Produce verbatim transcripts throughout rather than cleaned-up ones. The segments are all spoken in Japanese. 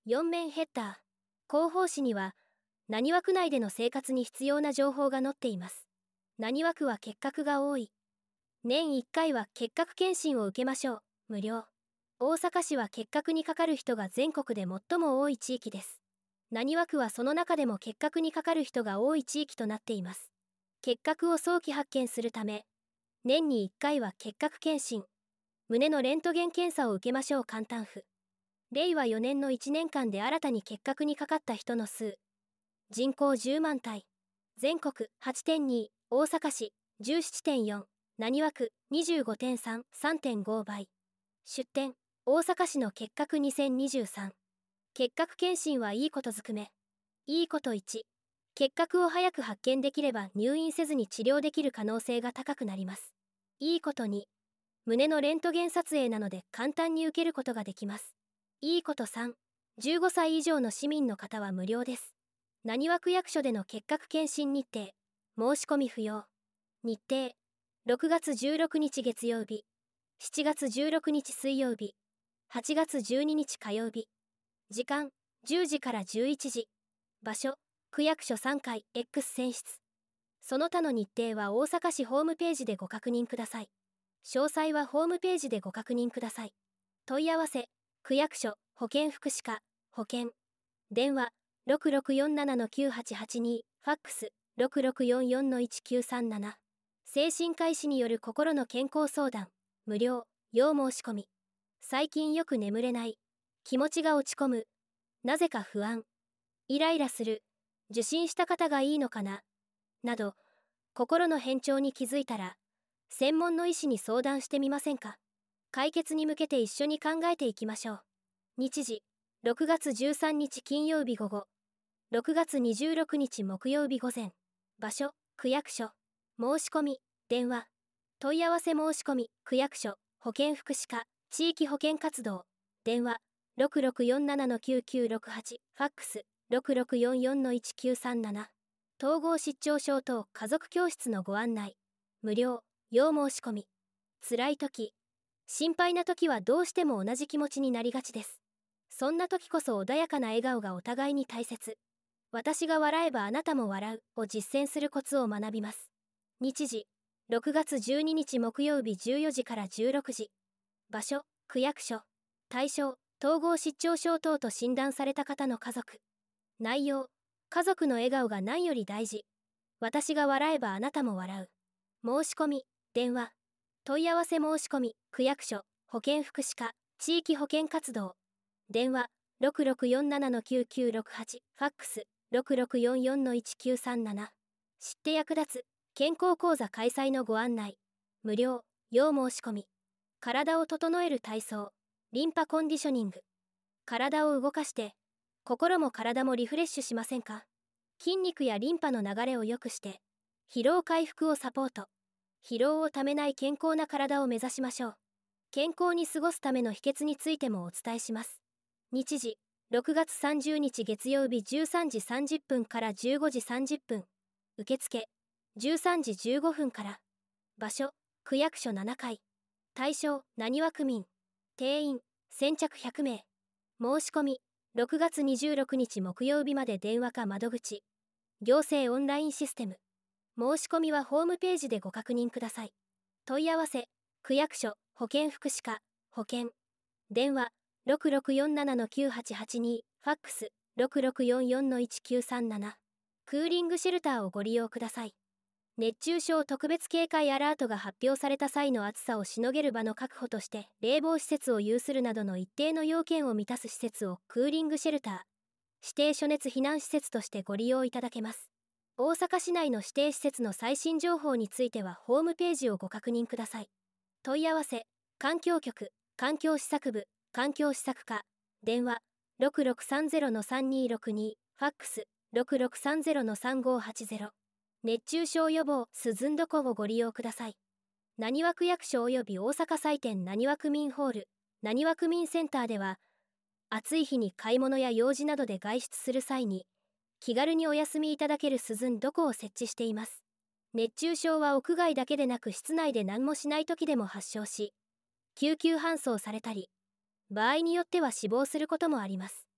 よん面ヘッダー。広報誌には、何枠内での生活に必要な情報が載っています。何枠は結核が多い。年いっかいは結核検診を受けましょう。無料。大阪市は結核にかかる人が全国で最も多い地域です。何枠はその中でも結核にかかる人が多い地域となっています。結核を早期発見するため、年にいっかいは結核検診、胸のレントゲン検査を受けましょう。簡単譜。れいわよねんのいちねんかんで新たに結核にかかった人の数。人口じゅうまんたい。全国 はちてんに、大阪市 じゅうななてんよん、何枠 にじゅうごてんさん、さんてんご 倍。出典、大阪市の結核にせんにじゅうさん。結核検診はいいことずくめ。いいこといち。結核を早く発見できれば入院せずに治療できる可能性が高くなります。いいことに。胸のレントゲン撮影なので簡単に受けることができます。いいことさん。じゅうごさい以上の市民の方は無料です。何枠役所での結核検診日程。申し込み不要。日程。ろくがつじゅうろくにち月曜日。しちがつじゅうろくにち水曜日。はちがつじゅうににち火曜日。時間、じゅうじからじゅういちじ。場所、区役所さんかい X 選出。その他の日程は大阪市ホームページでご確認ください。詳細はホームページでご確認ください。問い合わせ、区役所、保健福祉課、保健。電話、ろくろくよんななのきゅうはちはちに、ファックス、ろくろくよんよんのいちきゅうさんなな。精神科医師による心の健康相談、無料、要申し込み。最近よく眠れない。気持ちが落ち込む。なぜか不安。イライラする。受診した方がいいのかな。など、心の変調に気づいたら、専門の医師に相談してみませんか。解決に向けて一緒に考えていきましょう。日時、ろくがつじゅうさんにち金曜日午後、ろくがつにじゅうろくにち木曜日午前。場所、区役所。申し込み、電話。問い合わせ申し込み、区役所、保健福祉課、地域保健活動。電話、ろくろくよんななのきゅうきゅうろくはち、ファックス、ろくろくよんよんのいちきゅうさんなな。統合失調症等家族教室のご案内。無料、要申し込み。辛い時、心配な時はどうしても同じ気持ちになりがちです。そんな時こそ穏やかな笑顔がお互いに大切。私が笑えばあなたも笑うを実践するコツを学びます。日時、ろくがつじゅうににち木曜日じゅうよじからじゅうろくじ。場所、区役所。対象、統合失調症等と診断された方の家族。内容、家族の笑顔が何より大事。私が笑えばあなたも笑う。申し込み、電話。問い合わせ申し込み、区役所、保健福祉課、地域保健活動。電話、ろくろくよんななのきゅうきゅうろくはち、ファックス、ろくろくよんよんのいちきゅうさんなな。知って役立つ、健康講座開催のご案内。無料、要申し込み。体を整える体操、リンパコンディショニング。体を動かして、心も体もリフレッシュしませんか。筋肉やリンパの流れを良くして、疲労回復をサポート。疲労をためない健康な体を目指しましょう。健康に過ごすための秘訣についてもお伝えします。日時、ろくがつさんじゅうにち月曜日じゅうさんじさんじゅっぷんからじゅうごじさんじゅっぷん。受付、じゅうさんじじゅうごふんから。場所、区役所ななかい。対象、なにわ区民。定員、先着ひゃくめい。申し込み、ろくがつにじゅうろくにち木曜日まで電話か窓口。行政オンラインシステム。申し込みはホームページでご確認ください。問い合わせ、区役所、保健福祉課、保健。電話、ろくろくよんななのきゅうはちはちに、ファックス、ろくろくよんよんのいちきゅうさんなな。クーリングシェルターをご利用ください。熱中症特別警戒アラートが発表された際の暑さをしのげる場の確保として、冷房施設を有するなどの一定の要件を満たす施設をクーリングシェルター、指定暑熱避難施設としてご利用いただけます。大阪市内の指定施設の最新情報についてはホームページをご確認ください。問い合わせ、環境局、環境施策部、環境施策課。電話、ろくろくさんゼロのさんにろくに、ファックス、ろくろくさんゼロのさんごはちゼロ。熱中症予防、涼んどこをご利用ください。なにわ区役所及び大阪祭典なにわ区民ホール、なにわ区民センターでは、暑い日に買い物や用事などで外出する際に、気軽にお休みいただける涼んどこを設置しています。熱中症は屋外だけでなく室内で何もしない時でも発症し、救急搬送されたり、場合によっては死亡することもあります。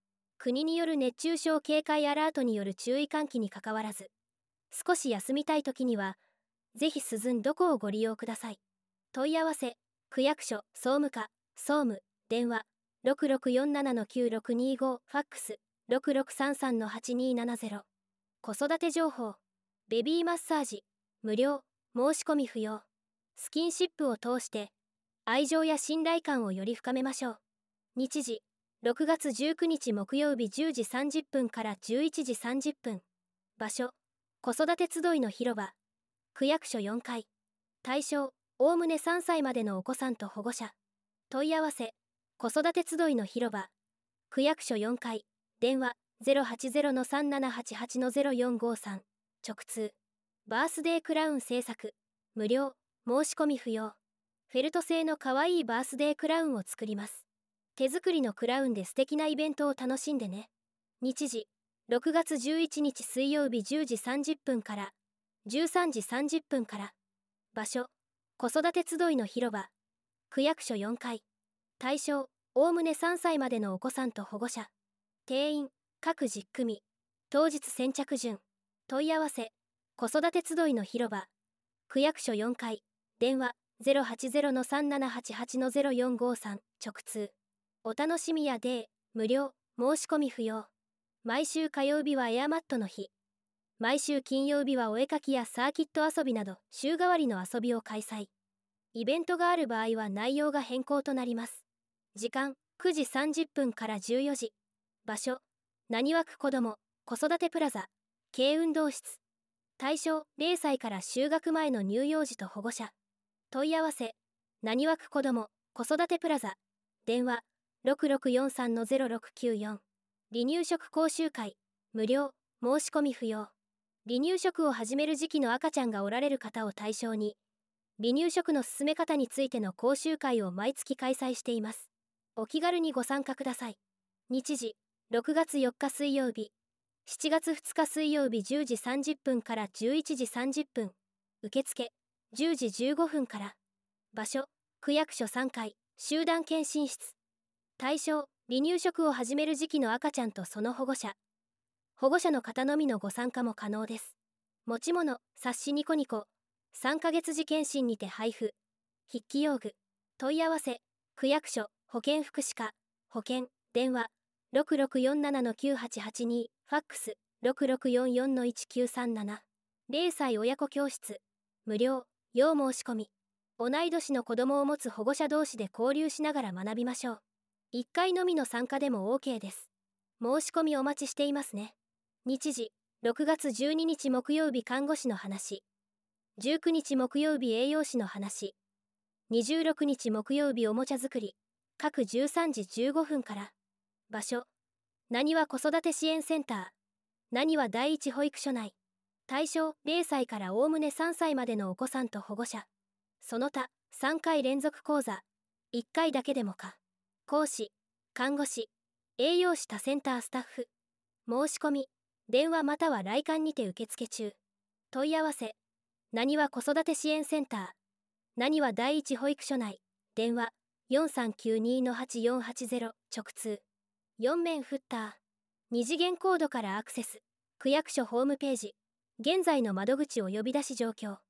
国による熱中症警戒アラートによる注意喚起にかかわらず、少し休みたいときには、ぜひ鈴どこをご利用ください。問い合わせ、区役所、総務課、総務、電話、ろくろくよんななのきゅうろくにご、ファックス、ろくろくさんさんのはちにーななゼロ。子育て情報、ベビーマッサージ、無料、申し込み不要。スキンシップを通して、愛情や信頼感をより深めましょう。日時、ろくがつじゅうくにち木曜日じゅうじさんじゅっぷんからじゅういちじさんじゅっぷん。場所、子育て集いの広場、区役所よんかい。対象、おおむねさんさいまでのお子さんと保護者。問い合わせ、子育て集いの広場、区役所よんかい。電話 ゼロはちゼロのさんななはちはちのゼロよんごさん。直通。バースデークラウン制作、無料、申し込み不要。フェルト製のかわいいバースデークラウンを作ります。手作りのクラウンで素敵なイベントを楽しんでね。日時、ろくがつじゅういちにち水曜日じゅうじさんじゅっぷんからじゅうさんじさんじゅっぷんから。場所、子育て集いの広場、区役所よんかい。対象、おおむねさんさいまでのお子さんと保護者。定員、各じゅっくみ。当日先着順。問い合わせ、子育て集いの広場、区役所よんかい。電話 ゼロはちゼロのさんななはちはちのゼロよんごさん。直通。お楽しみやデー、無料、申し込み不要。毎週火曜日はエアマットの日。毎週金曜日はお絵かきやサーキット遊びなど週替わりの遊びを開催。イベントがある場合は内容が変更となります。時間、くじさんじゅっぷんからじゅうよじ。場所、なにわ区子ども、子育てプラザ、軽運動室。対象、れいさいから就学前の乳幼児と保護者。問い合わせ、なにわ区子ども、子育てプラザ。電話、ろくろくよんさんのゼロろくきゅうよん。離乳食講習会、無料、申し込み不要。離乳食を始める時期の赤ちゃんがおられる方を対象に、離乳食の進め方についての講習会を毎月開催しています。お気軽にご参加ください。日時、ろくがつよっか水曜日、しちがつふつか水曜日じゅうじさんじゅっぷんからじゅういちじさんじゅっぷん。受付、じゅうじじゅうごふんから。場所、区役所さんかい、集団検診室。対象、離乳食を始める時期の赤ちゃんとその保護者。保護者の方のみのご参加も可能です。持ち物、冊子ニコニコ、さんかげつ時検診にて配布。筆記用具、問い合わせ、区役所、保健福祉課、保健、電話、ろくろくよんななのきゅうはちはちに、ファックス、ろくろくよんよんのいちきゅうさんなな。れいさい親子教室、無料、要申し込み。同い年の子供を持つ保護者同士で交流しながら学びましょう。いっかいのみの参加でも OK です。申し込みお待ちしていますね。日時、ろくがつじゅうににち木曜日看護師の話。じゅうくにち木曜日栄養士の話。にじゅうろくにち木曜日おもちゃ作り。各じゅうさんじじゅうごふんから。場所、なにわ子育て支援センター。なにわ第一保育所内。対象、れいさいからおおむねさんさいまでのお子さんと保護者。その他、さんかい連続講座。いっかいだけでもか。講師、看護師、栄養士他センタースタッフ。申し込み、電話または来館にて受付中。問い合わせ、なにわ子育て支援センター。なにわ第一保育所内。電話、よんさんきゅうにのはちよんはちゼロ。直通。よん面フッター。二次元コードからアクセス。区役所ホームページ。現在の窓口お呼び出し状況。